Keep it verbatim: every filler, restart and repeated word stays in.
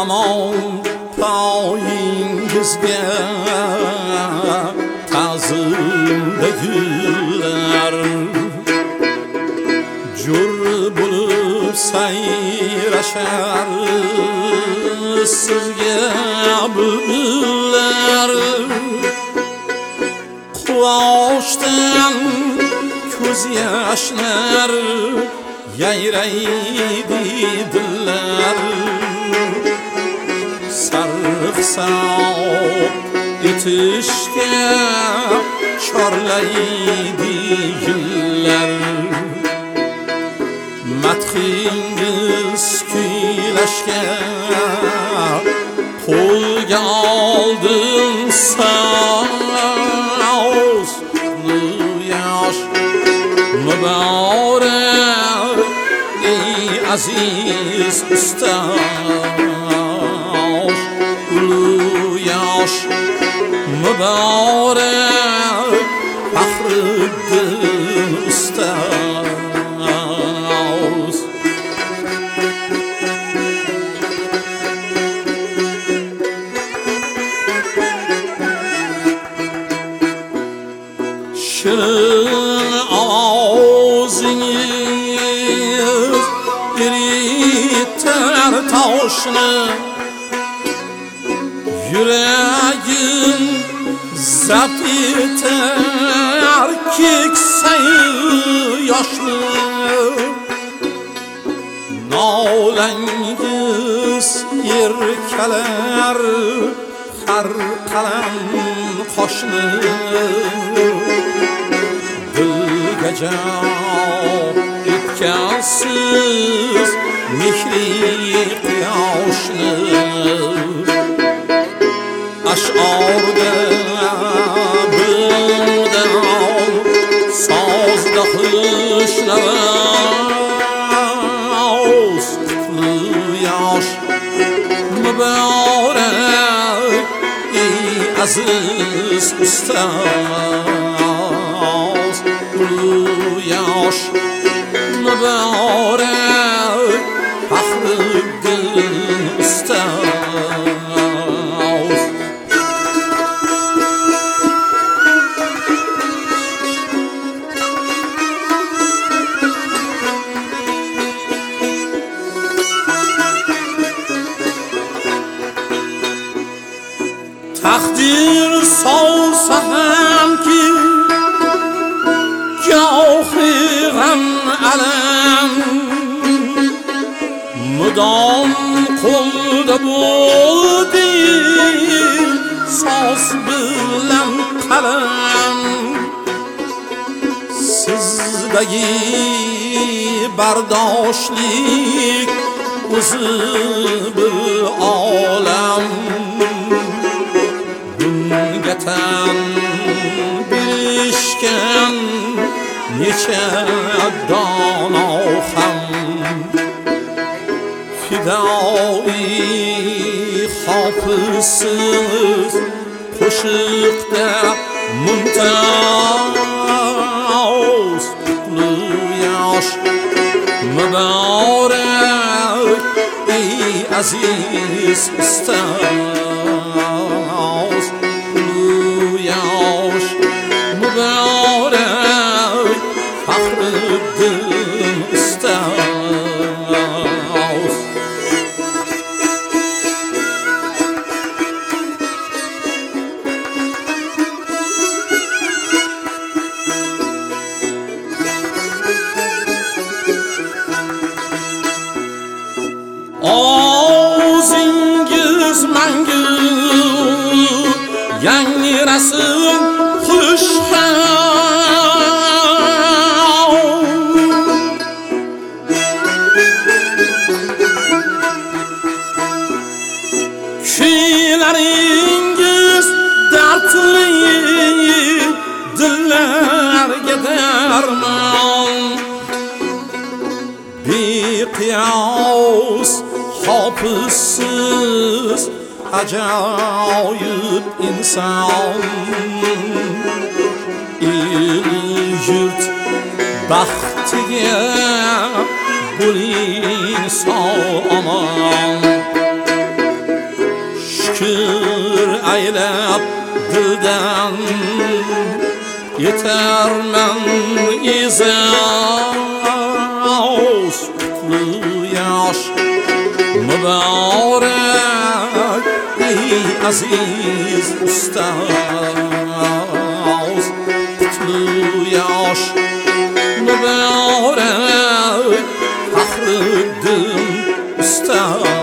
hamon poyingizga ta'zimda gullar jur bo'lib sayrashar sizga bulbullar quvoshdan ko'z yoshlar yayraydi dillar sarg'soq etishga chorlaydi yillar madhingiz kuylashga qo'lga oldim so'z yosh muborak ey aziz ustoz yosh muborak Faxriddin ustoz ovozingiz eritar toshni yuragim zabt etar keksay yoshni nolangiz erkalar har qalam qoshni dilga jon etgansiz mehri quyoshni ash'orda bildim sozda xushlavaz qutli yosh muborak ey aziz ustoz yosh muborak Faxriddin ustoz taqdir solsa hamki gohi g'am alam mudom qo'lda bo'ldi soz bilan qalam sizdagi bardoshlik o'zi bir olam tan bilishgan necha dono ham fidoi hofizsiz qo'shiqda mumtoz qutli yosh muborak ey aziz ustoz yosh muborak Faxriddin ustoz ozingiz mangu yangrasin kuylaringiz dardli dillarga darmon beqiyos hofizsiz ajoyib inson el yurt baxtiga bo'ling sog' omon şükür eylep dilden yetermen izaz kutlu yaş mübarek ey aziz ustaz kutlu yaş mübarek Fahreddin ustaz